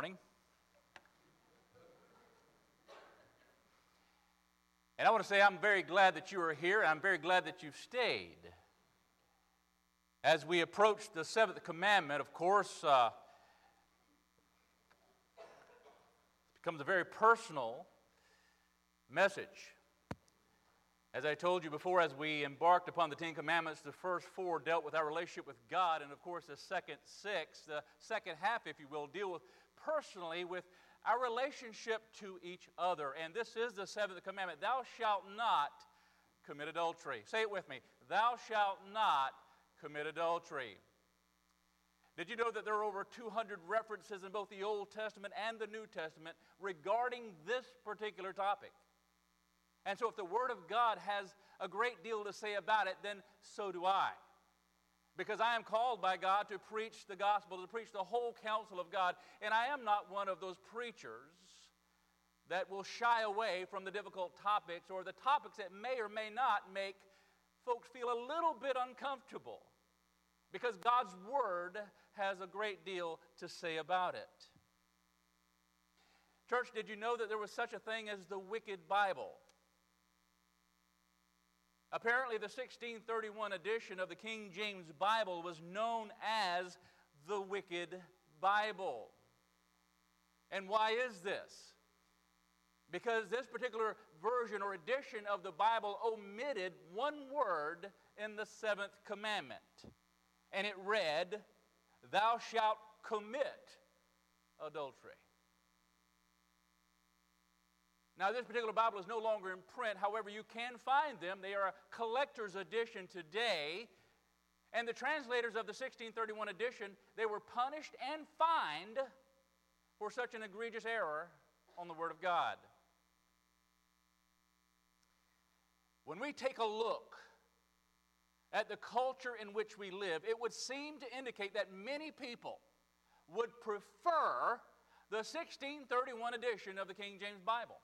morning. And I want to say I'm very glad that you are here, and I'm very glad that you've stayed. As we approach the seventh commandment, of course, it becomes a very personal message. As I told you before, as we embarked upon the Ten Commandments, the first four dealt with our relationship with God, and of course the second six, the second half, if you will, deal with personally with our relationship to each other. And this is the seventh commandment: thou shalt not commit adultery. Say it with me: thou shalt not commit adultery. Did you know that there are over 200 references in both the Old Testament and the New Testament regarding this particular topic? And so if the Word of God has a great deal to say about it, then so do I. Because I am called by God to preach the gospel, to preach the whole counsel of God, and I am not one of those preachers that will shy away from the difficult topics or the topics that may or may not make folks feel a little bit uncomfortable, because God's Word has a great deal to say about it. Church, did you know that there was such a thing as the Wicked Bible? Apparently, the 1631 edition of the King James Bible was known as the Wicked Bible. And why is this? Because this particular version or edition of the Bible omitted one word in the seventh commandment. And it read, "Thou shalt commit adultery." Now, this particular Bible is no longer in print. However, you can find them. They are a collector's edition today. And the translators of the 1631 edition, they were punished and fined for such an egregious error on the Word of God. When we take a look at the culture in which we live, it would seem to indicate that many people would prefer the 1631 edition of the King James Bible.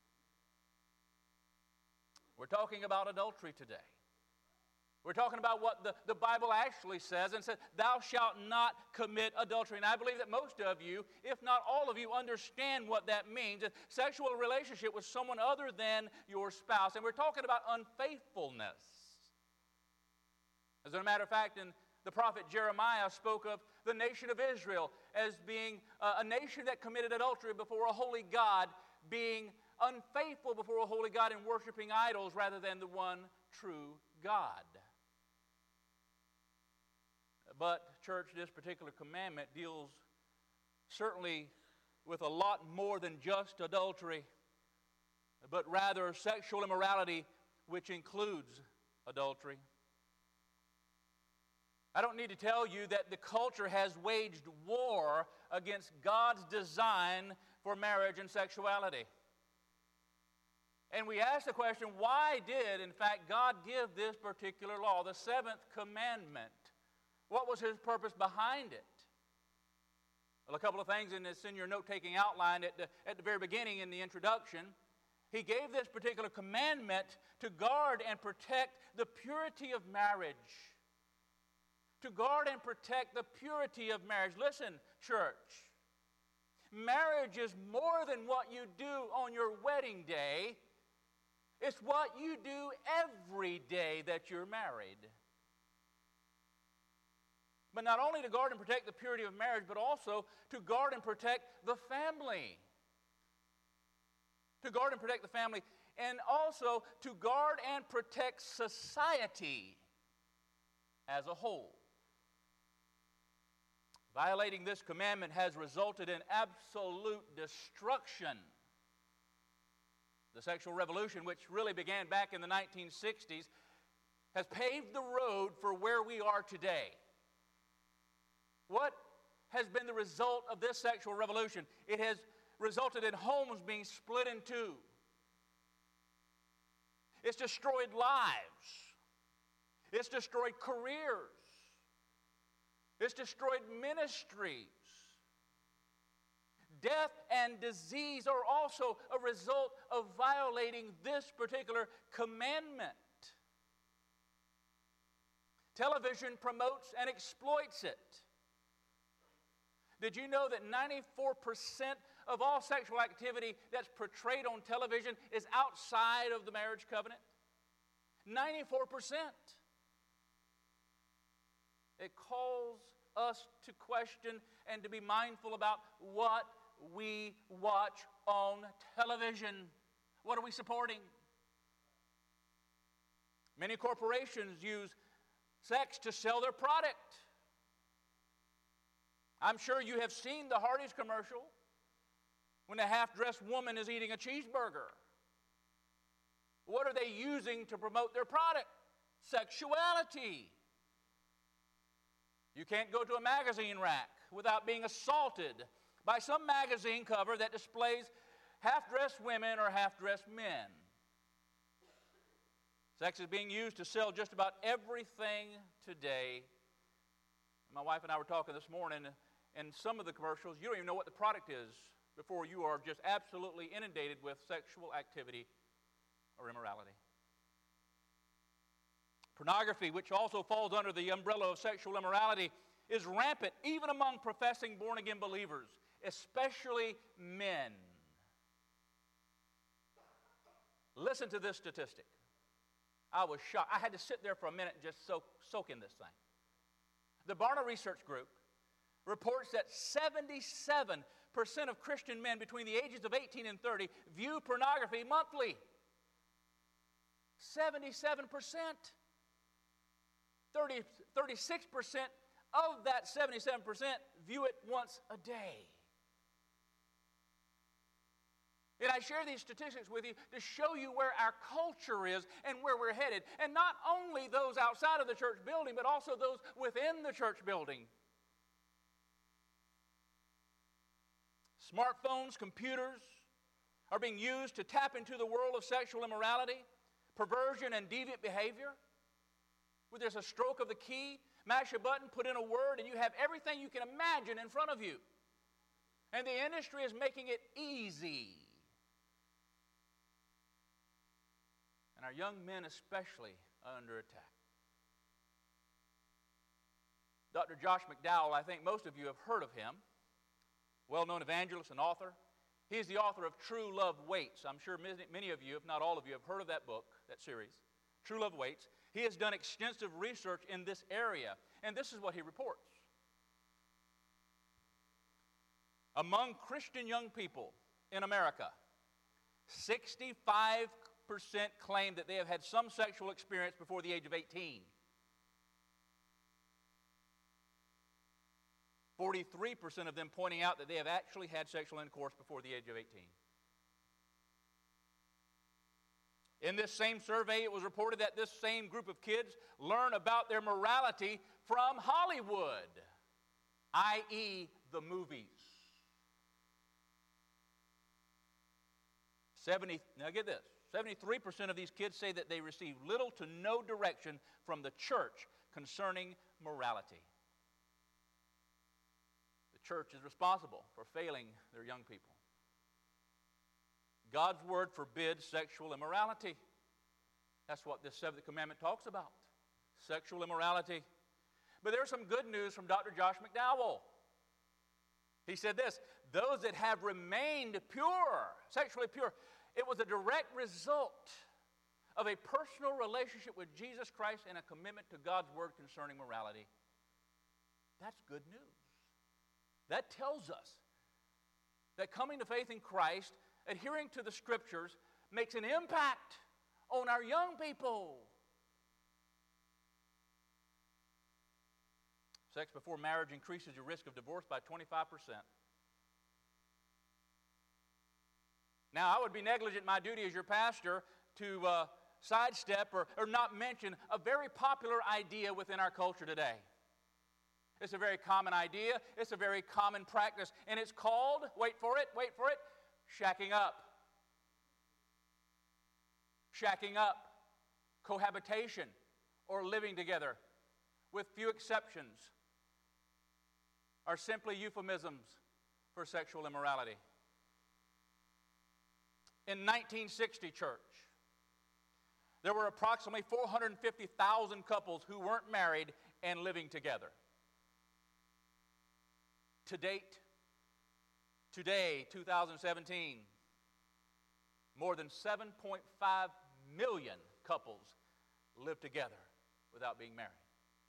We're talking about adultery today. We're talking about what the Bible actually says, and says, thou shalt not commit adultery. And I believe that most of you, if not all of you, understand what that means: a sexual relationship with someone other than your spouse. And we're talking about unfaithfulness. As a matter of fact, in the prophet Jeremiah spoke of the nation of Israel as being a nation that committed adultery before a holy God, being unfaithful before a holy God and worshiping idols rather than the one true God. But, church, this particular commandment deals certainly with a lot more than just adultery, but rather sexual immorality, which includes adultery. I don't need to tell you that the culture has waged war against God's design for marriage and sexuality. And we ask the question, why did, in fact, God give this particular law, the seventh commandment? What was His purpose behind it? Well, a couple of things, and it's in your note-taking outline at the very beginning in the introduction. He gave this particular commandment to guard and protect the purity of marriage. To guard and protect the purity of marriage. Listen, church, marriage is more than what you do on your wedding day. It's what you do every day that you're married. But not only to guard and protect the purity of marriage, but also to guard and protect the family. To guard and protect the family, and also to guard and protect society as a whole. Violating this commandment has resulted in absolute destruction. The sexual revolution, which really began back in the 1960s, has paved the road for where we are today. What has been the result of this sexual revolution? It has resulted in homes being split in two. It's destroyed lives. It's destroyed careers. It's destroyed ministries. Death and disease are also a result of violating this particular commandment. Television promotes and exploits it. Did you know that 94% of all sexual activity that's portrayed on television is outside of the marriage covenant? 94%. It calls us to question and to be mindful about what we watch on television. What are we supporting? Many corporations use sex to sell their product. I'm sure you have seen the Hardee's commercial when a half-dressed woman is eating a cheeseburger. What are they using to promote their product? Sexuality. You can't go to a magazine rack without being assaulted by some magazine cover that displays half-dressed women or half-dressed men. Sex is being used to sell just about everything today. My wife and I were talking this morning, and some of the commercials, you don't even know what the product is before you are just absolutely inundated with sexual activity or immorality. Pornography, which also falls under the umbrella of sexual immorality, is rampant even among professing born-again believers, especially men. Listen to this statistic. I was shocked. I had to sit there for a minute and just soak in this thing. The Barna Research Group reports that 77% of Christian men between the ages of 18 and 30 view pornography monthly. 77%. 36% of that 77% view it once a day. And I share these statistics with you to show you where our culture is and where we're headed. And not only those outside of the church building, but also those within the church building. Smartphones, computers are being used to tap into the world of sexual immorality, perversion, and deviant behavior. Where there's a stroke of the key, mash a button, put in a word, and you have everything you can imagine in front of you. And the industry is making it easy. And our young men especially are under attack. Dr. Josh McDowell, I think most of you have heard of him. Well-known evangelist and author. He's the author of True Love Waits. I'm sure many of you, if not all of you, have heard of that book, that series. True Love Waits. He has done extensive research in this area, and this is what he reports. Among Christian young people in America, 65% claim that they have had some sexual experience before the age of 18. 43% of them pointing out that they have actually had sexual intercourse before the age of 18. In this same survey, it was reported that this same group of kids learn about their morality from Hollywood, i.e., the movies. Now get this, 73% of these kids say that they receive little to no direction from the church concerning morality. The church is responsible for failing their young people. God's word forbids sexual immorality. That's what this seventh commandment talks about, sexual immorality. But there's some good news from Dr. Josh McDowell. He said this, those that have remained pure, sexually pure, it was a direct result of a personal relationship with Jesus Christ and a commitment to God's word concerning morality. That's good news. That tells us that coming to faith in Christ, adhering to the Scriptures, makes an impact on our young people. Sex before marriage increases your risk of divorce by 25%. Now, I would be negligent in my duty as your pastor to sidestep or not mention a very popular idea within our culture today. It's a very common idea. It's a very common practice. And it's called, wait for it, shacking up. Shacking up, cohabitation, or living together, with few exceptions, are simply euphemisms for sexual immorality. In 1960, church, there were approximately 450,000 couples who weren't married and living together. To date, today, 2017, more than 7.5 million couples live together without being married.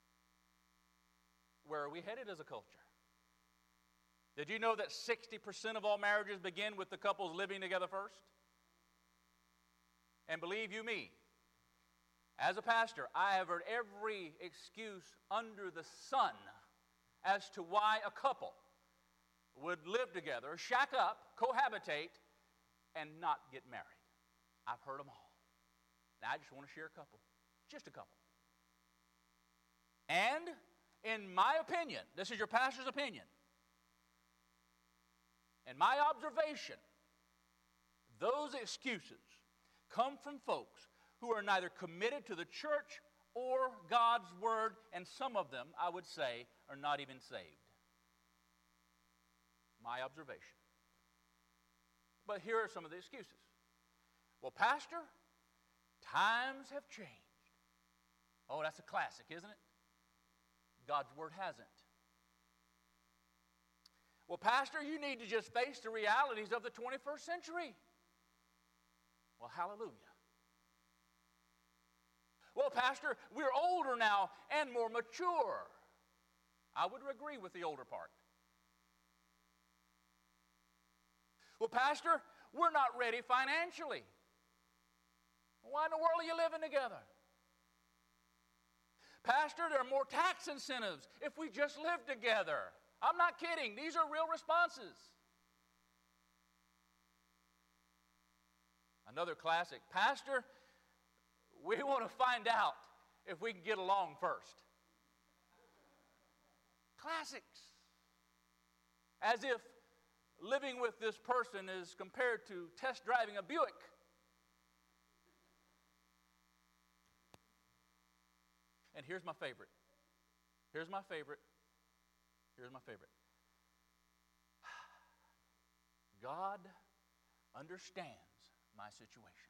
Where are we headed as a culture? Did you know that 60% of all marriages begin with the couples living together first? And believe you me, as a pastor, I have heard every excuse under the sun as to why a couple would live together, shack up, cohabitate, and not get married. I've heard them all. Now I just want to share a couple. Just a couple. And in my opinion, this is your pastor's opinion, in my observation, those excuses come from folks who are neither committed to the church or God's word, and some of them, I would say, are not even saved. My observation. But here are some of the excuses. Well, Pastor, times have changed. Oh, that's a classic, isn't it? God's word hasn't. Well, Pastor, you need to just face the realities of the 21st century. Well, hallelujah. Well, Pastor, we're older now and more mature. I would agree with the older part. Well, Pastor, we're not ready financially. Why in the world are you living together? Pastor, there are more tax incentives if we just live together. I'm not kidding. These are real responses. Another classic. Pastor, we want to find out if we can get along first. Classics. As if living with this person is compared to test driving a Buick. And here's my favorite. Here's my favorite. Here's my favorite. God understands my situation.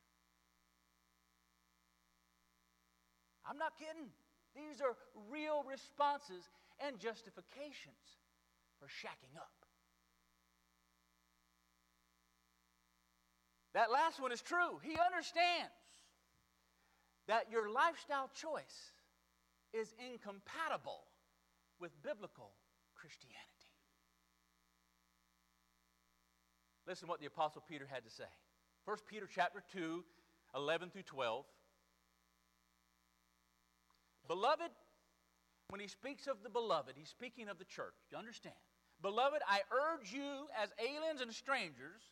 I'm not kidding. These are real responses and justifications for shacking up. That last one is true. He understands that your lifestyle choice is incompatible with biblical Christianity. Listen to what the Apostle Peter had to say. 1 Peter chapter 2, 11 through 12. Beloved, when he speaks of the beloved, he's speaking of the church. You understand? Beloved, I urge you as aliens and strangers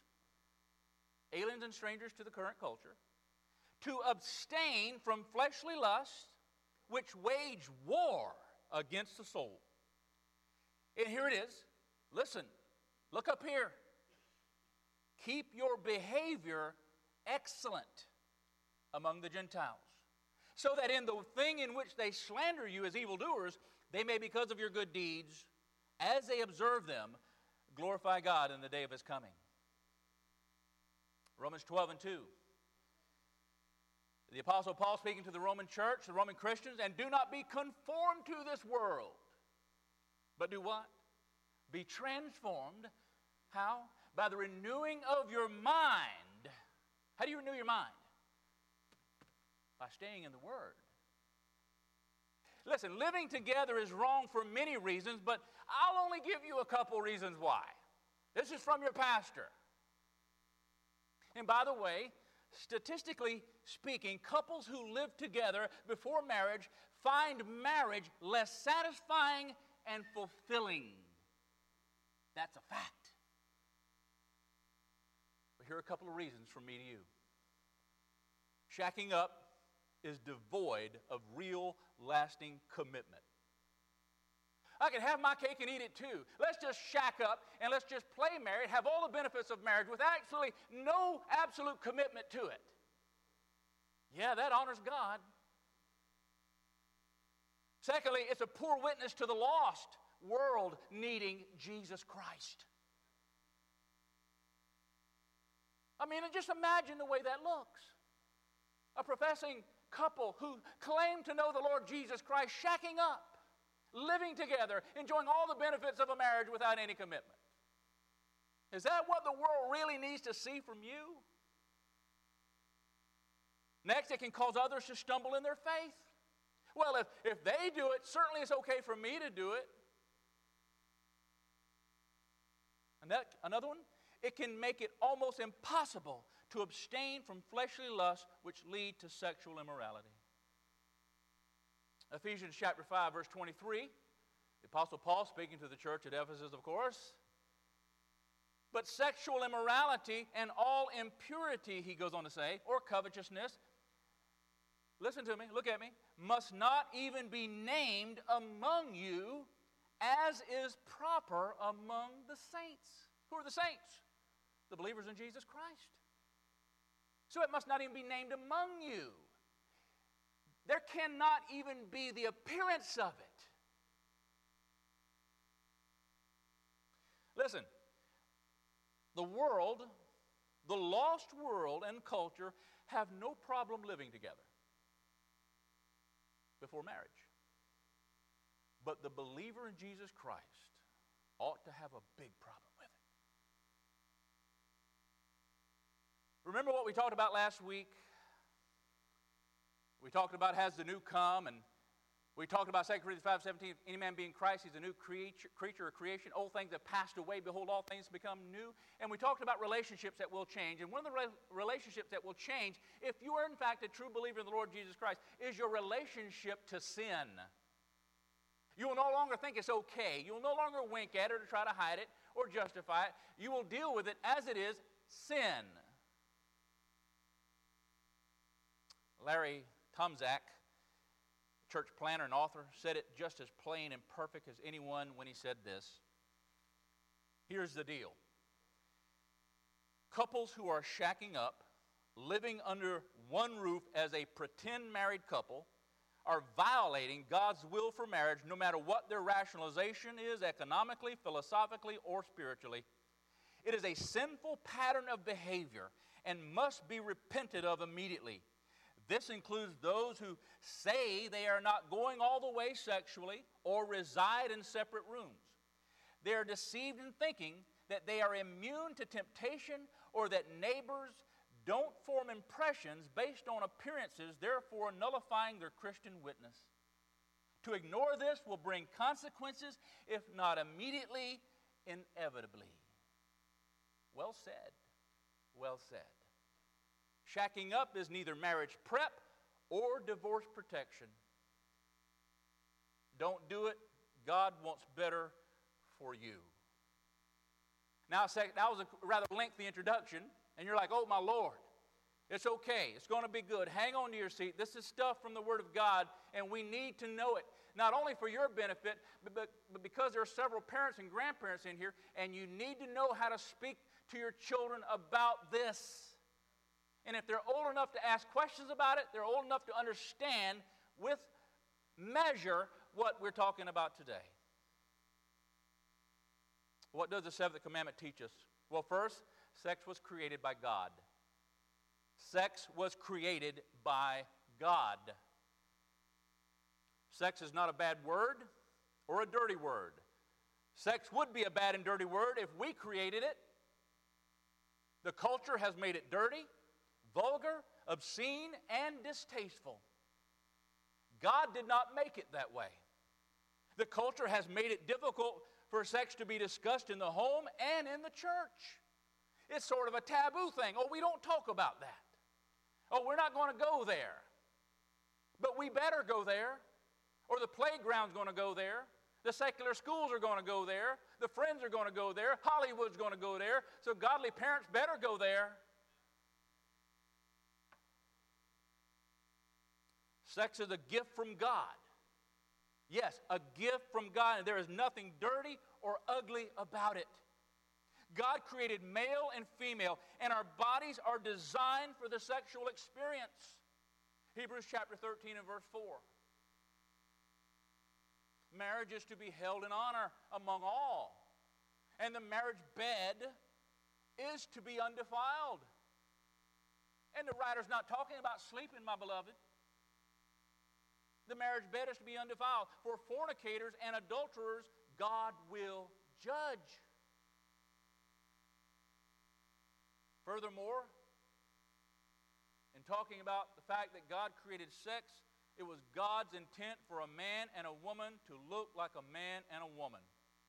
to the current culture, to abstain from fleshly lusts which wage war against the soul. And here it is. Listen, look up here. Keep your behavior excellent among the Gentiles, so that in the thing in which they slander you as evildoers, they may, because of your good deeds, as they observe them, glorify God in the day of his coming. Romans 12 and 2. The Apostle Paul speaking to the Roman church, the Roman Christians, and do not be conformed to this world, but do what? Be transformed. How? By the renewing of your mind. How do you renew your mind? By staying in the Word. Listen, living together is wrong for many reasons, but I'll only give you a couple reasons why. This is from your pastor. And by the way, statistically speaking, couples who live together before marriage find marriage less satisfying and fulfilling. That's a fact. But here are a couple of reasons from me to you. Shacking up is devoid of real, lasting commitment. I can have my cake and eat it too. Let's just shack up and let's just play married, have all the benefits of marriage with actually no absolute commitment to it. Yeah, that honors God. Secondly, it's a poor witness to the lost world needing Jesus Christ. I mean, just imagine the way that looks. A professing couple who claim to know the Lord Jesus Christ shacking up, living together, enjoying all the benefits of a marriage without any commitment. Is that what the world really needs to see from you? Next, it can cause others to stumble in their faith. Well, if they do it, certainly it's okay for me to do it. And another one, it can make it almost impossible to abstain from fleshly lusts which lead to sexual immorality. Ephesians chapter 5, verse 23, the Apostle Paul speaking to the church at Ephesus, of course. But sexual immorality and all impurity, he goes on to say, or covetousness, listen to me, look at me, must not even be named among you as is proper among the saints. Who are the saints? The believers in Jesus Christ. So it must not even be named among you. There cannot even be the appearance of it. Listen, the world, the lost world and culture have no problem living together before marriage. But the believer in Jesus Christ ought to have a big problem with it. Remember what we talked about last week? We talked about has the new come, and we talked about 2 Corinthians 5:17, any man being Christ, he's a new creature or creation. Old things have passed away, behold, all things become new. And we talked about relationships that will change. And one of the relationships that will change, if you are in fact a true believer in the Lord Jesus Christ, is your relationship to sin. You will no longer think it's okay. You will no longer wink at it or try to hide it or justify it. You will deal with it as it is, sin. Larry Tomczak, church planner and author, said it just as plain and perfect as anyone when he said this. Here's the deal. Couples who are shacking up, living under one roof as a pretend married couple, are violating God's will for marriage no matter what their rationalization is economically, philosophically, or spiritually. It is a sinful pattern of behavior and must be repented of immediately. This includes those who say they are not going all the way sexually or reside in separate rooms. They are deceived in thinking that they are immune to temptation or that neighbors don't form impressions based on appearances, therefore nullifying their Christian witness. To ignore this will bring consequences, if not immediately, inevitably. Well said. Well said. Shacking up is neither marriage prep or divorce protection. Don't do it. God wants better for you. Now, that was a rather lengthy introduction, and you're like, oh, my Lord, it's okay. It's going to be good. Hang on to your seat. This is stuff from the Word of God, and we need to know it, not only for your benefit, but because there are several parents and grandparents in here, and you need to know how to speak to your children about this. And if they're old enough to ask questions about it, they're old enough to understand with measure what we're talking about today. What does the seventh commandment teach us? Well, first, sex was created by God. Sex was created by God. Sex is not a bad word or a dirty word. Sex would be a bad and dirty word if we created it. The culture has made it dirty, vulgar, obscene, and distasteful. God did not make it that way. The culture has made it difficult for sex to be discussed in the home and in the church. It's sort of a taboo thing. Oh, we don't talk about that. Oh, we're not going to go there. But we better go there. Or the playground's going to go there. The secular schools are going to go there. The friends are going to go there. Hollywood's going to go there. So godly parents better go there. Sex is a gift from God. Yes, a gift from God, and there is nothing dirty or ugly about it. God created male and female, and our bodies are designed for the sexual experience. Hebrews chapter 13 and verse 4. Marriage is to be held in honor among all, and the marriage bed is to be undefiled. And the writer's not talking about sleeping, my beloved. the marriage bed is to be undefiled. For fornicators and adulterers, God will judge. Furthermore, in talking about the fact that God created sex, it was God's intent for a man and a woman to look like a man and a woman.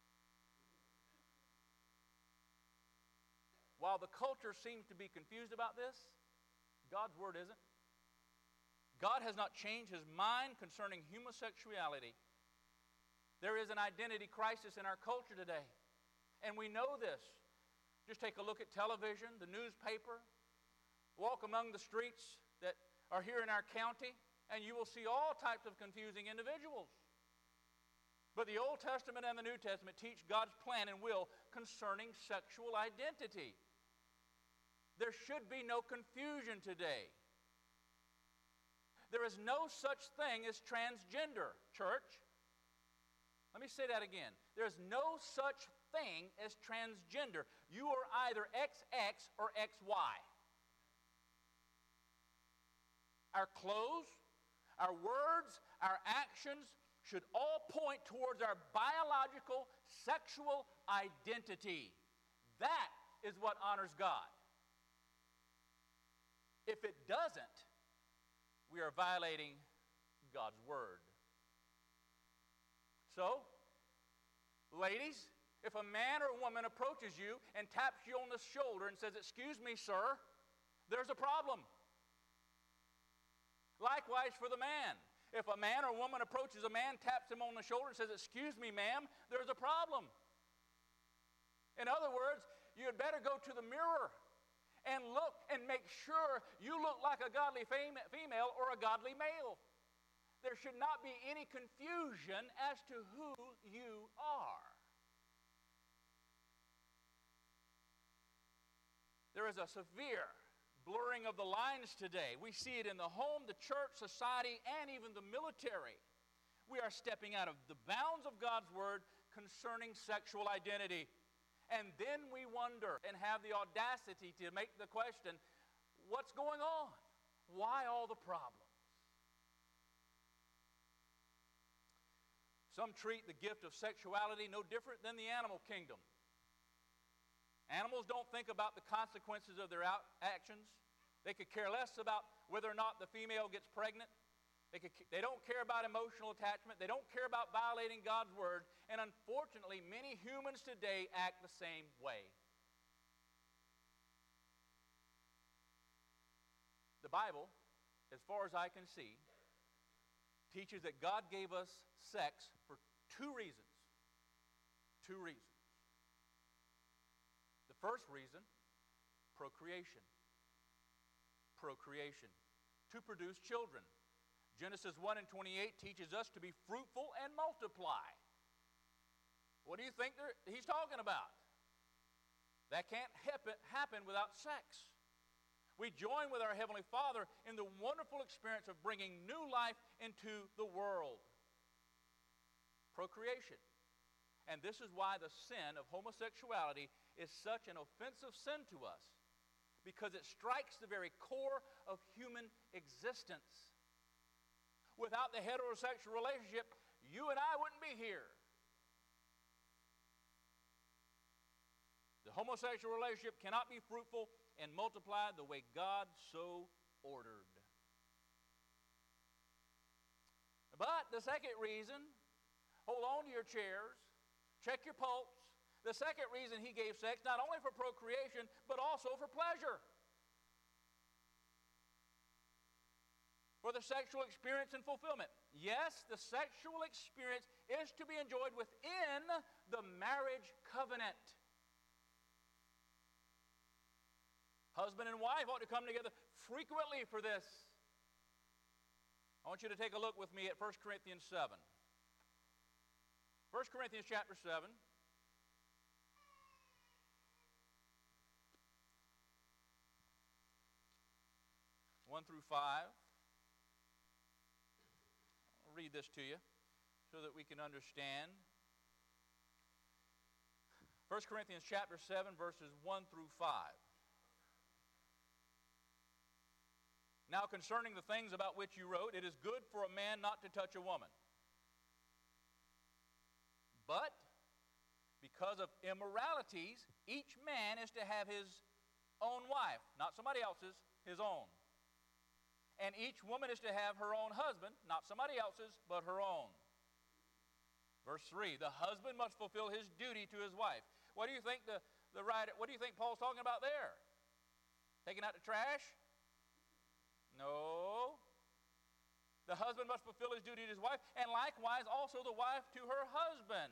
While the culture seems to be confused about this, God's word isn't. God has not changed his mind concerning homosexuality. There is an identity crisis in our culture today, and we know this. Just take a look at television, the newspaper, walk among the streets that are here in our county, and you will see all types of confusing individuals. But the Old Testament and the New Testament teach God's plan and will concerning sexual identity. There should be no confusion today. There is no such thing as transgender, church. Let me say that again. There is no such thing as transgender. You are either XX or XY. Our clothes, our words, our actions should all point towards our biological sexual identity. That is what honors God. If it doesn't, we are violating God's word. So, ladies, if a man or a woman approaches you and taps you on the shoulder and says, "Excuse me, sir," there's a problem. Likewise for the man. If a man or woman approaches a man, taps him on the shoulder and says, "Excuse me, ma'am," there's a problem. In other words, you had better go to the mirror and look and make sure you look like a godly female or a godly male. There should not be any confusion as to who you are. There is a severe blurring of the lines today. We see it in the home, the church, society, and even the military. We are stepping out of the bounds of God's word concerning sexual identity. And then we wonder and have the audacity to make the question, what's going on? Why all the problems? Some treat the gift of sexuality no different than the animal kingdom. Animals don't think about the consequences of their actions. They could care less about whether or not the female gets pregnant. They don't care about emotional attachment. They don't care about violating God's word. And unfortunately, many humans today act the same way. The Bible, as far as I can see, teaches that God gave us sex for two reasons. Two reasons. The first reason, procreation. Procreation. To produce children. Genesis 1:28 teaches us to be fruitful and multiply. What do you think he's talking about? That can't happen without sex. We join with our Heavenly Father in the wonderful experience of bringing new life into the world. Procreation. And this is why the sin of homosexuality is such an offensive sin to us, because it strikes the very core of human existence. Without the heterosexual relationship, you and I wouldn't be here. The homosexual relationship cannot be fruitful and multiply the way God so ordered. But the second reason, hold on to your chairs, check your pulse. The second reason he gave sex, not only for procreation, but also for pleasure. For the sexual experience and fulfillment. Yes, the sexual experience is to be enjoyed within the marriage covenant. Husband and wife ought to come together frequently for this. I want you to take a look with me at 1 Corinthians 7. 1 Corinthians chapter 7. One through 5. I'll read this to you so that we can understand. 1 Corinthians chapter 7, verses 1 through 5. Now concerning the things about which you wrote, it is good for a man not to touch a woman. But because of immoralities, each man is to have his own wife, not somebody else's, his own. And each woman is to have her own husband, not somebody else's, but her own. Verse 3, the husband must fulfill his duty to his wife. What do you think what do you think Paul's talking about there? Taking out the trash? No. The husband must fulfill his duty to his wife, and likewise also the wife to her husband.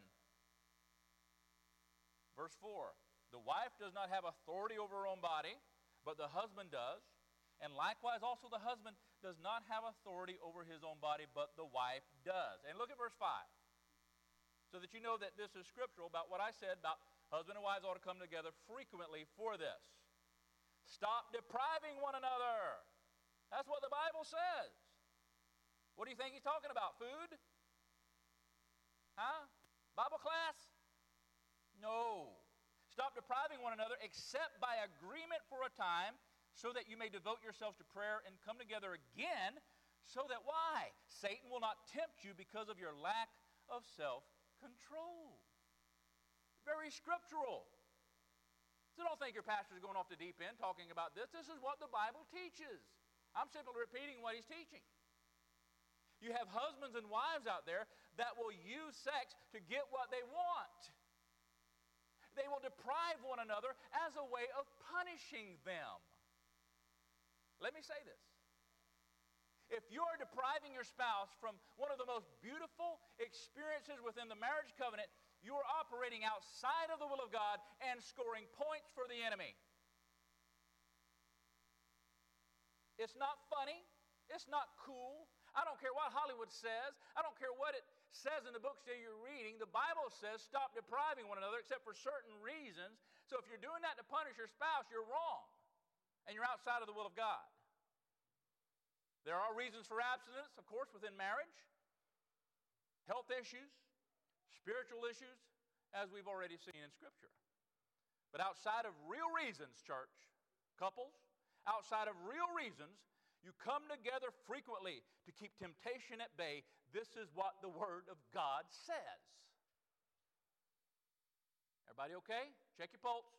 Verse 4, the wife does not have authority over her own body, but the husband does. And likewise also the husband does not have authority over his own body, but the wife does. And look at verse 5, so that you know that this is scriptural about what I said about husband and wives ought to come together frequently for this. Stop depriving one another. That's what the Bible says. What do you think he's talking about? Food? Huh? Bible class? No. Stop depriving one another except by agreement for a time, so that you may devote yourselves to prayer and come together again, so that why? Satan will not tempt you because of your lack of self-control. Very scriptural. So don't think your pastor's going off the deep end talking about this. This is what the Bible teaches. I'm simply repeating what he's teaching. You have husbands and wives out there that will use sex to get what they want. They will deprive one another as a way of punishing them. Let me say this. If you're depriving your spouse from one of the most beautiful experiences within the marriage covenant, you are operating outside of the will of God and scoring points for the enemy. It's not funny. It's not cool. I don't care what Hollywood says. I don't care what it says in the books that you're reading. The Bible says stop depriving one another except for certain reasons. So if you're doing that to punish your spouse, you're wrong. And you're outside of the will of God. There are reasons for abstinence, of course, within marriage. Health issues, spiritual issues, as we've already seen in Scripture. But outside of real reasons, church, couples, outside of real reasons, you come together frequently to keep temptation at bay. This is what the Word of God says. Everybody okay? Check your pulse.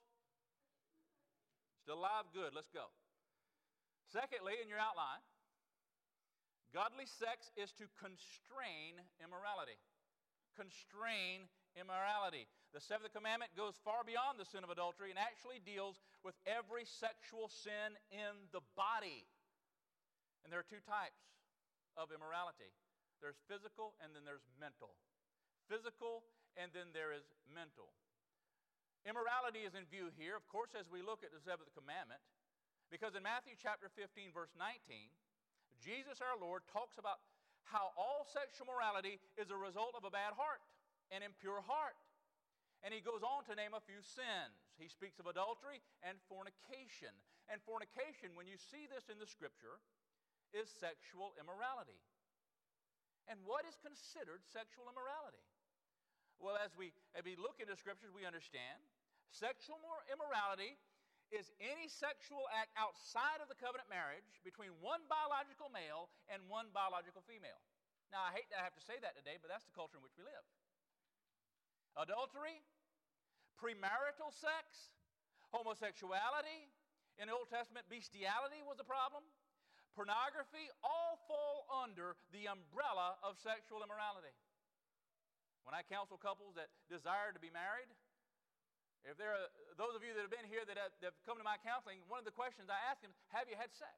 Still alive? Good. Let's go. Secondly, in your outline, godly sex is to constrain immorality. Constrain immorality. The seventh commandment goes far beyond the sin of adultery and actually deals with every sexual sin in the body. And there are two types of immorality. There's physical and then there's mental. Physical and then there is mental. Immorality is in view here, of course, as we look at the seventh commandment, because in Matthew chapter 15, verse 19, Jesus our Lord talks about how all sexual morality is a result of a bad heart, an impure heart. And he goes on to name a few sins. He speaks of adultery and fornication. And fornication, when you see this in the Scripture, is sexual immorality. And what is considered sexual immorality? Well, as we look into Scriptures, we understand sexual immorality is any sexual act outside of the covenant marriage between one biological male and one biological female. Now, I hate to have to say that today, but that's the culture in which we live. Adultery, premarital sex, homosexuality, in the Old Testament, bestiality was a problem. Pornography, all fall under the umbrella of sexual immorality. When I counsel couples that desire to be married, if there are those of you that have been here that have come to my counseling, one of the questions I ask them, have you had sex?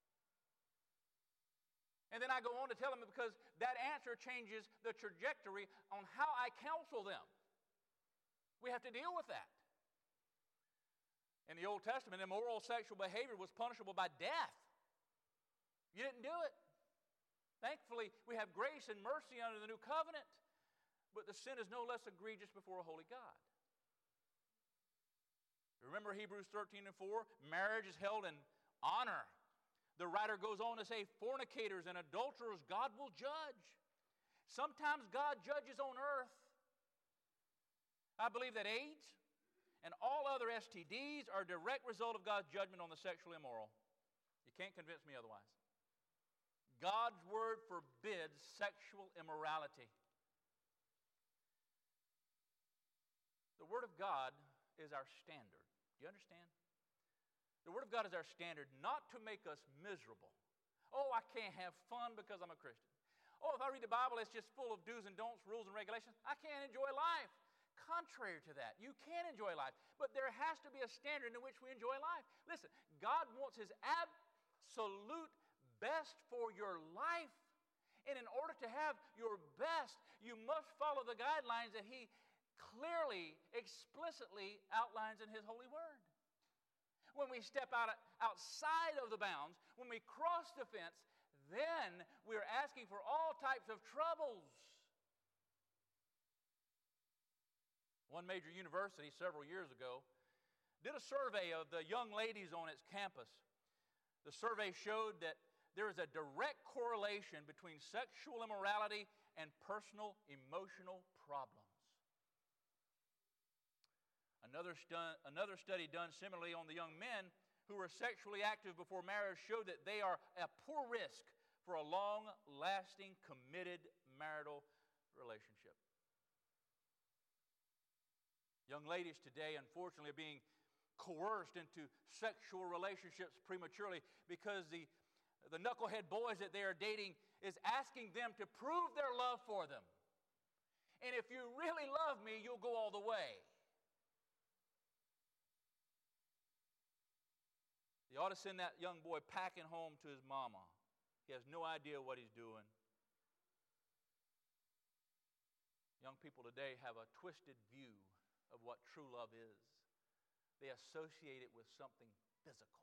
And then I go on to tell them, because that answer changes the trajectory on how I counsel them. We have to deal with that. In the Old Testament, immoral sexual behavior was punishable by death. You didn't do it. Thankfully, we have grace and mercy under the new covenant, but the sin is no less egregious before a holy God. Remember Hebrews 13:4, marriage is held in honor. The writer goes on to say, fornicators and adulterers God will judge. Sometimes God judges on earth. I believe that AIDS and all other STDs are a direct result of God's judgment on the sexually immoral. You can't convince me otherwise. God's Word forbids sexual immorality. The Word of God is our standard. Do you understand? The Word of God is our standard, not to make us miserable. Oh, I can't have fun because I'm a Christian. Oh, if I read the Bible, it's just full of do's and don'ts, rules and regulations. I can't enjoy life. Contrary to that, you can enjoy life, but there has to be a standard in which we enjoy life. Listen, God wants His absolute best for your life. And in order to have your best, you must follow the guidelines that He clearly, explicitly outlines in His holy Word. When we step outside of the bounds, when we cross the fence, then we're asking for all types of troubles. One major university several years ago did a survey of the young ladies on its campus. The survey showed that there is a direct correlation between sexual immorality and personal emotional problems. Another study done similarly on the young men who were sexually active before marriage showed that they are at poor risk for a long-lasting, committed marital relationship. Young ladies today, unfortunately, are being coerced into sexual relationships prematurely because the knucklehead boys that they are dating is asking them to prove their love for them. And if you really love me, you'll go all the way. You ought to send that young boy packing home to his mama. He has no idea what he's doing. Young people today have a twisted view of what true love is. They associate it with something physical.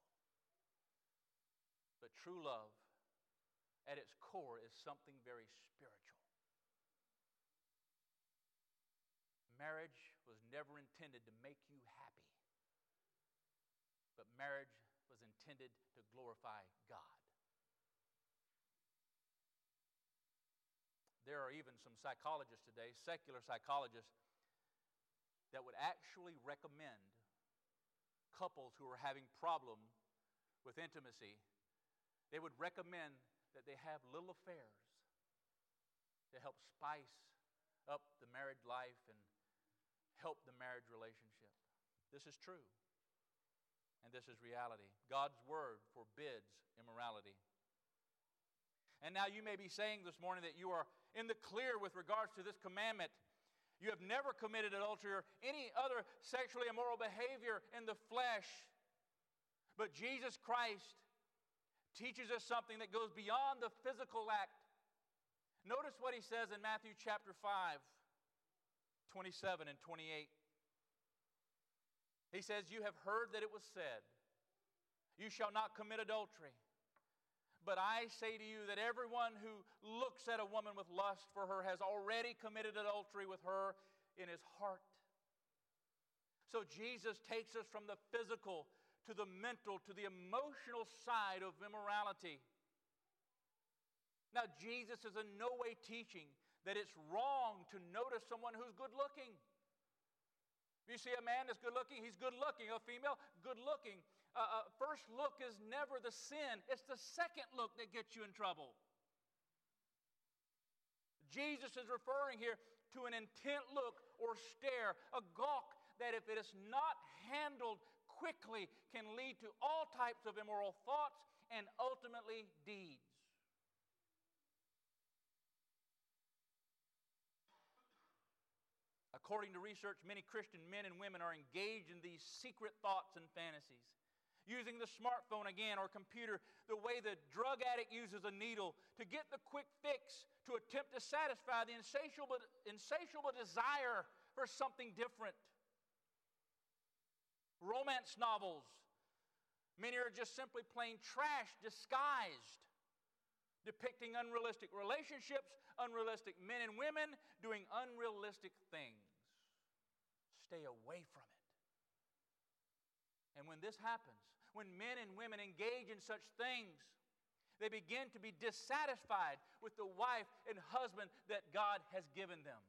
But true love, at its core, is something very spiritual. Marriage was never intended to make you happy, but marriage was intended to glorify God. There are even some psychologists today, secular psychologists, that would actually recommend couples who are having problem with intimacy, they would recommend that they have little affairs to help spice up the married life and help the marriage relationship. This is true, and this is reality. God's Word forbids immorality. And now you may be saying this morning that you are in the clear with regards to this commandment. You have never committed adultery or any other sexually immoral behavior in the flesh. But Jesus Christ teaches us something that goes beyond the physical act. Notice what He says in Matthew chapter 5, 27 and 28. He says, "You have heard that it was said, 'You shall not commit adultery.' But I say to you that everyone who looks at a woman with lust for her has already committed adultery with her in his heart." So Jesus takes us from the physical to the mental to the emotional side of immorality. Now, Jesus is in no way teaching that it's wrong to notice someone who's good looking. If you see a man that's good looking, he's good looking. A female, good looking. First look is never the sin. It's the second look that gets you in trouble. Jesus is referring here to an intent look or stare, a gawk that if it is not handled quickly can lead to all types of immoral thoughts and ultimately deeds. According to research, many Christian men and women are engaged in these secret thoughts and fantasies. Using the smartphone again or computer the way the drug addict uses a needle to get the quick fix to attempt to satisfy the insatiable desire for something different. Romance novels. Many are just simply plain trash disguised, depicting unrealistic relationships, unrealistic men and women doing unrealistic things. Stay away from it. And when this happens, when men and women engage in such things, they begin to be dissatisfied with the wife and husband that God has given them.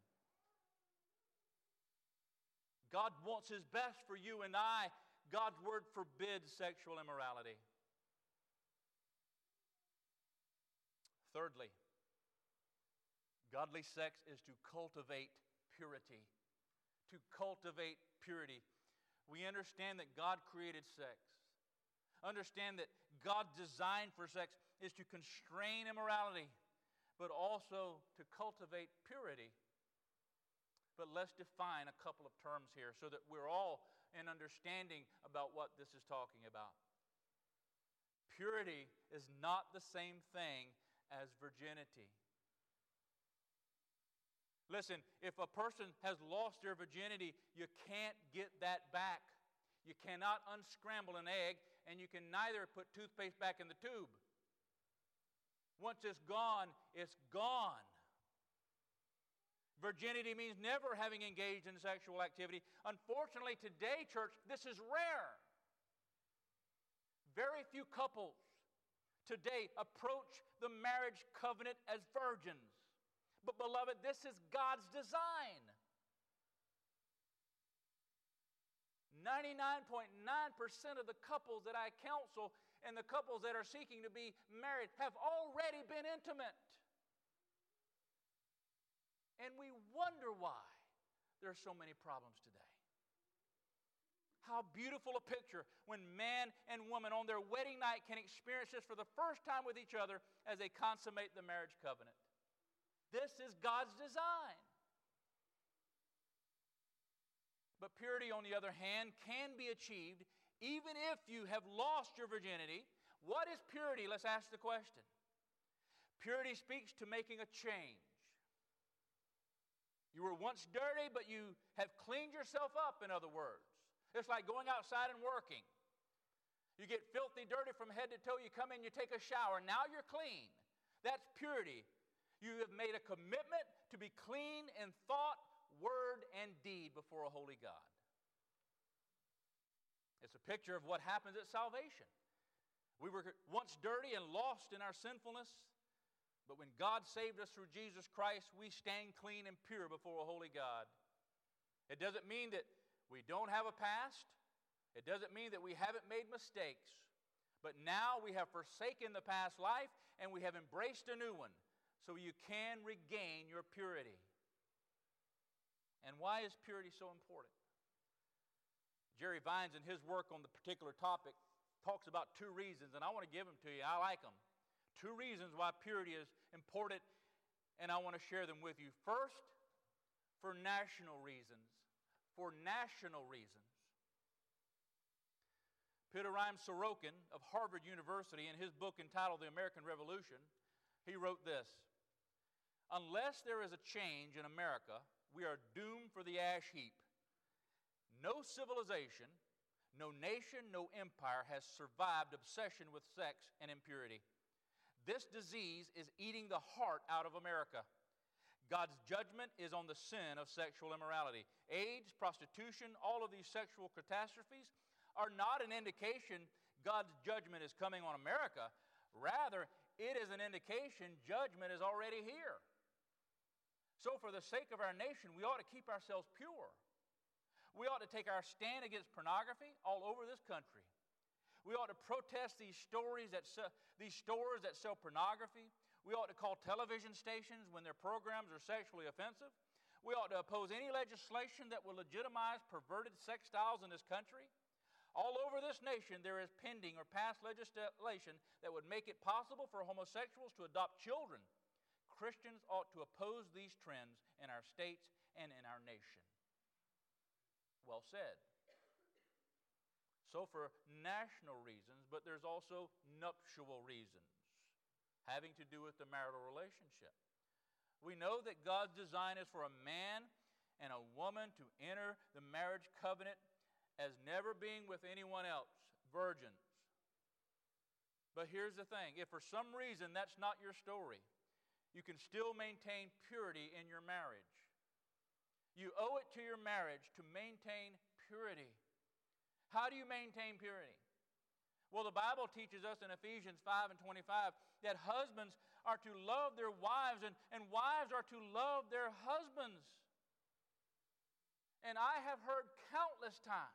God wants His best for you and I. God's Word forbids sexual immorality. Thirdly, godly sex is to cultivate purity. To cultivate purity. We understand that God created sex. Understand that God's design for sex is to constrain immorality, but also to cultivate purity. But let's define a couple of terms here so that we're all in understanding about what this is talking about. Purity is not the same thing as virginity. Listen, if a person has lost their virginity, you can't get that back. You cannot unscramble an egg, and you can neither put toothpaste back in the tube. Once it's gone, it's gone. Virginity means never having engaged in sexual activity. Unfortunately, today, church, this is rare. Very few couples today approach the marriage covenant as virgins. But, beloved, this is God's design. 99.9% of the couples that I counsel and the couples that are seeking to be married have already been intimate. And we wonder why there are so many problems today. How beautiful a picture when man and woman on their wedding night can experience this for the first time with each other as they consummate the marriage covenant. This is God's design. But purity, on the other hand, can be achieved even if you have lost your virginity. What is purity? Let's ask the question. Purity speaks to making a change. You were once dirty, but you have cleaned yourself up, in other words. It's like going outside and working. You get filthy dirty from head to toe, you come in, you take a shower, now you're clean. That's purity. You have made a commitment to be clean in thought, word, and deed before a holy God. It's a picture of what happens at salvation. We were once dirty and lost in our sinfulness, but when God saved us through Jesus Christ, we stand clean and pure before a holy God. It doesn't mean that we don't have a past. It doesn't mean that we haven't made mistakes. But now we have forsaken the past life and we have embraced a new one, so you can regain your purity. And why is purity so important? Jerry Vines, in his work on the particular topic, talks about two reasons, and I want to give them to you. I like them. Two reasons why purity is important, and I want to share them with you. First, for national reasons. For national reasons. Pitarim Sorokin of Harvard University, in his book entitled The American Revolution, he wrote this: "Unless there is a change in America, we are doomed for the ash heap. No civilization, no nation, no empire has survived obsession with sex and impurity. This disease is eating the heart out of America. God's judgment is on the sin of sexual immorality. AIDS, prostitution, all of these sexual catastrophes are not an indication God's judgment is coming on America. Rather, it is an indication judgment is already here. So for the sake of our nation, we ought to keep ourselves pure. We ought to take our stand against pornography all over this country. We ought to protest these stores that sell pornography. We ought to call television stations when their programs are sexually offensive. We ought to oppose any legislation that will legitimize perverted sex styles in this country. All over this nation, there is pending or passed legislation that would make it possible for homosexuals to adopt children. Christians ought to oppose these trends in our states and in our nation." Well said. So for national reasons, but there's also nuptial reasons having to do with the marital relationship. We know that God's design is for a man and a woman to enter the marriage covenant as never being with anyone else, virgins. But here's the thing. If for some reason that's not your story, you can still maintain purity in your marriage. You owe it to your marriage to maintain purity. How do you maintain purity? Well, the Bible teaches us in Ephesians 5:25 that husbands are to love their wives and wives are to love their husbands. And I have heard countless times,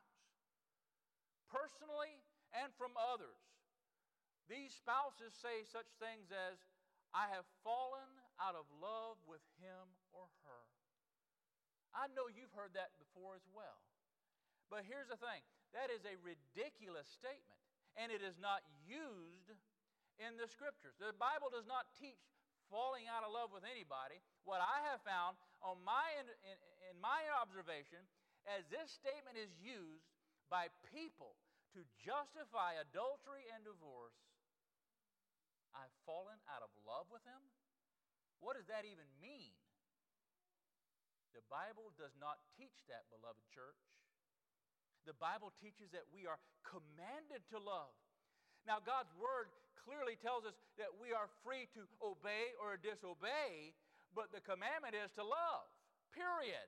personally and from others, these spouses say such things as, I have fallen out of love with him or her. I know you've heard that before as well. But here's the thing. That is a ridiculous statement. And it is not used in the Scriptures. The Bible does not teach falling out of love with anybody. What I have found on in my observation, as this statement is used by people to justify adultery and divorce, I've fallen out of love with him? What does that even mean? The Bible does not teach that, beloved church. The Bible teaches that we are commanded to love. Now, God's Word clearly tells us that we are free to obey or disobey, but the commandment is to love, period.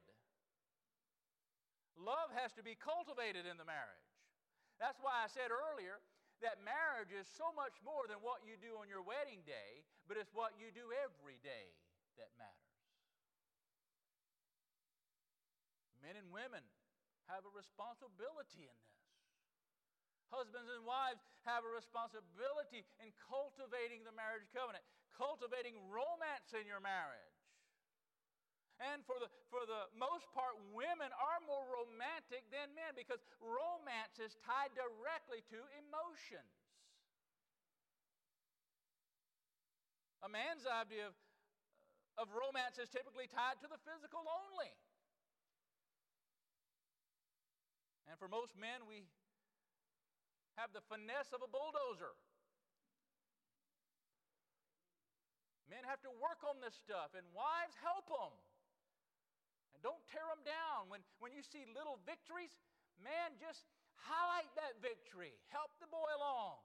Love has to be cultivated in the marriage. That's why I said earlier that marriage is so much more than what you do on your wedding day, but it's what you do every day that matters. Men and women have a responsibility in this. Husbands and wives have a responsibility in cultivating the marriage covenant, cultivating romance in your marriage. And for the most part, women are more romantic than men because romance is tied directly to emotions. A man's idea of romance is typically tied to the physical only. And for most men, we have the finesse of a bulldozer. Men have to work on this stuff, and wives help them. And don't tear them down. When you see little victories, man, just highlight that victory. Help the boy along.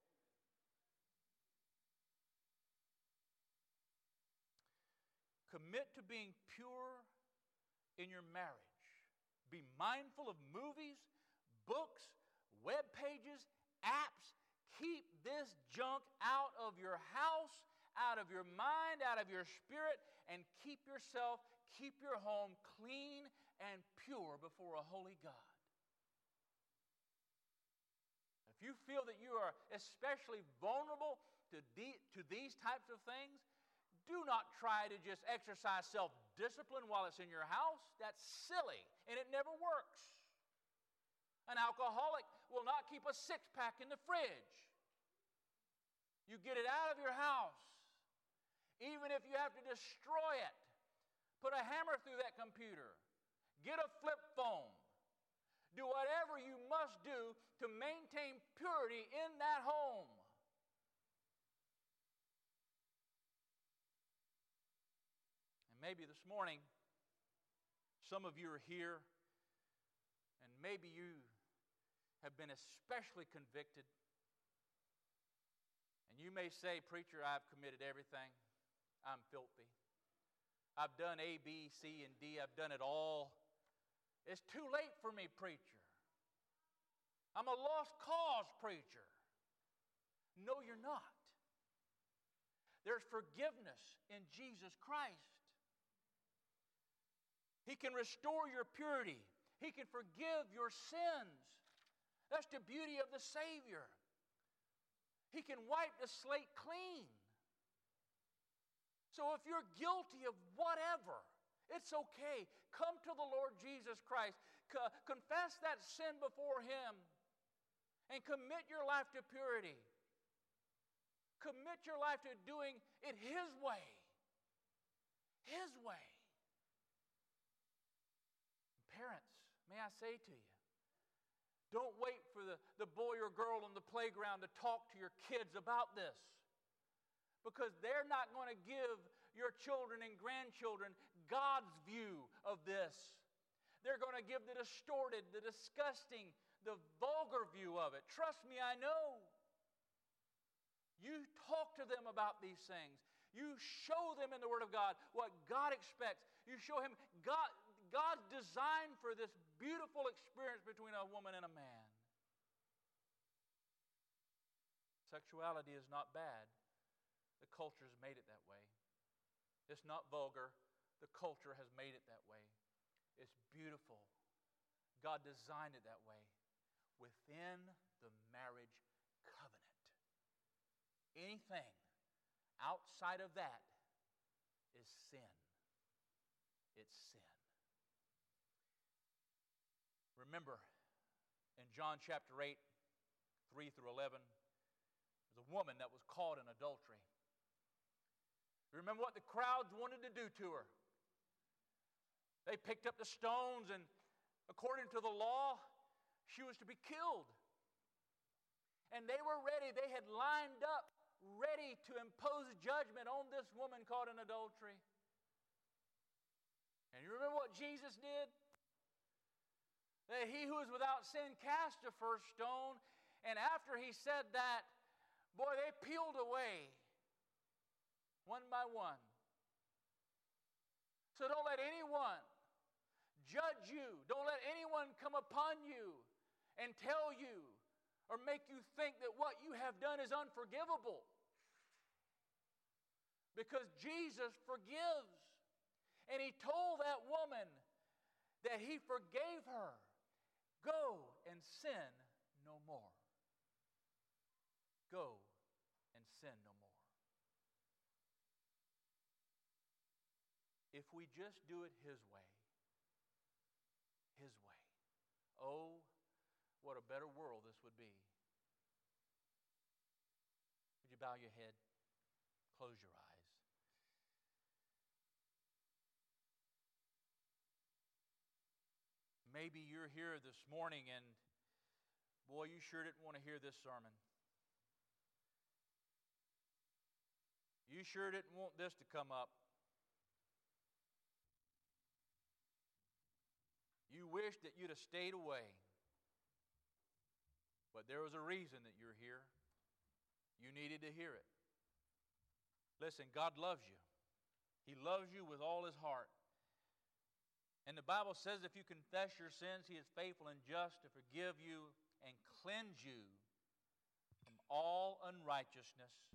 Commit to being pure in your marriage. Be mindful of movies, books, web pages, apps. Keep this junk out of your house, out of your mind, out of your spirit, and keep your home clean and pure before a holy God. If you feel that you are especially vulnerable to these types of things, do not try to just exercise self-discipline while it's in your house. That's silly, and it never works. An alcoholic will not keep a six-pack in the fridge. You get it out of your house. Even if you have to destroy it, put a hammer through that computer, get a flip phone, do whatever you must do to maintain purity in that home. And maybe this morning, some of you are here, and maybe you have been especially convicted. And you may say, "Preacher, I've committed everything. I'm filthy. I've done A, B, C, and D. I've done it all. It's too late for me, preacher. I'm a lost cause, preacher." No, you're not. There's forgiveness in Jesus Christ. He can restore your purity. He can forgive your sins. That's the beauty of the Savior. He can wipe the slate clean. So if you're guilty of whatever, it's okay. Come to the Lord Jesus Christ. Confess that sin before Him. And commit your life to purity. Commit your life to doing it His way. His way. Parents, may I say to you, don't wait for the boy or girl on the playground to talk to your kids about this. Because they're not going to give your children and grandchildren God's view of this. They're going to give the distorted, the disgusting, the vulgar view of it. Trust me, I know. You talk to them about these things. You show them in the Word of God what God expects. You show Him God's design for this beautiful experience between a woman and a man. Sexuality is not bad. The culture has made it that way. It's not vulgar. The culture has made it that way. It's beautiful. God designed it that way within the marriage covenant. Anything outside of that is sin. It's sin. Remember, in John chapter 8, 3 through 11, there's a woman that was caught in adultery. Remember what the crowds wanted to do to her. They picked up the stones, and according to the law, she was to be killed. And they were ready. They had lined up, ready to impose judgment on this woman caught in adultery. And you remember what Jesus did? That he who is without sin cast the first stone. And after he said that, boy, they peeled away one by one. So don't let anyone judge you. Don't let anyone come upon you and tell you or make you think that what you have done is unforgivable. Because Jesus forgives. And he told that woman that he forgave her. Go and sin no more. Go and sin no more. If we just do it His way, His way, oh, what a better world this would be. Would you bow your head? Close your eyes. Maybe you're here this morning and, boy, you sure didn't want to hear this sermon. You sure didn't want this to come up. You wish that you'd have stayed away. But there was a reason that you're here. You needed to hear it. Listen, God loves you. He loves you with all His heart. And the Bible says if you confess your sins, He is faithful and just to forgive you and cleanse you from all unrighteousness.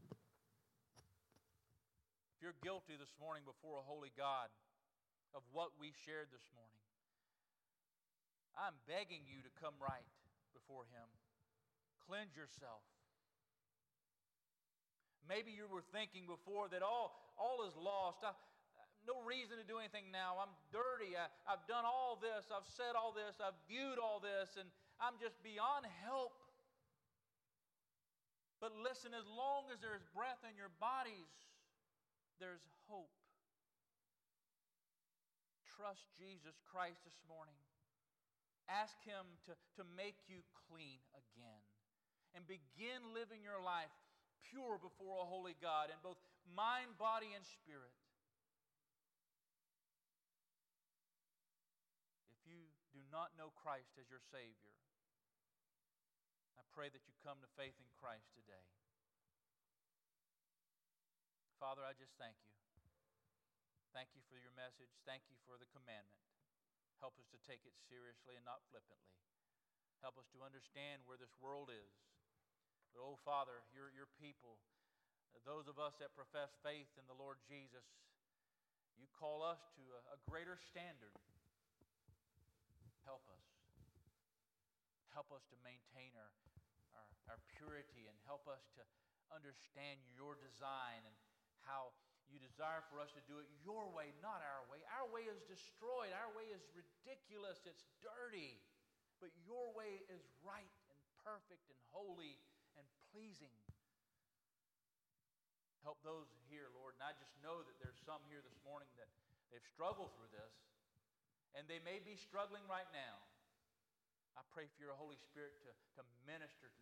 If you're guilty this morning before a holy God of what we shared this morning, I'm begging you to come right before Him. Cleanse yourself. Maybe you were thinking before that all is lost. No reason to do anything now. I'm dirty. I've done all this. I've said all this. I've viewed all this. And I'm just beyond help. But listen, as long as there's breath in your bodies, there's hope. Trust Jesus Christ this morning. Ask Him to make you clean again. And begin living your life pure before a holy God in both mind, body, and spirit. If you do not know Christ as your Savior, I pray that you come to faith in Christ today. Father, I just thank you. Thank you for your message. Thank you for the commandment. Help us to take it seriously and not flippantly. Help us to understand where this world is. But, oh, Father, your people, those of us that profess faith in the Lord Jesus, you call us to a greater standard. Help us. Help us to maintain our purity, and help us to understand your design and how you desire for us to do it your way, not our way. Our way is destroyed. Our way is ridiculous. It's dirty. But your way is right and perfect and holy and pleasing. Help those here, Lord. And I just know that there's some here this morning that they've struggled through this. And they may be struggling right now. I pray for your Holy Spirit to minister to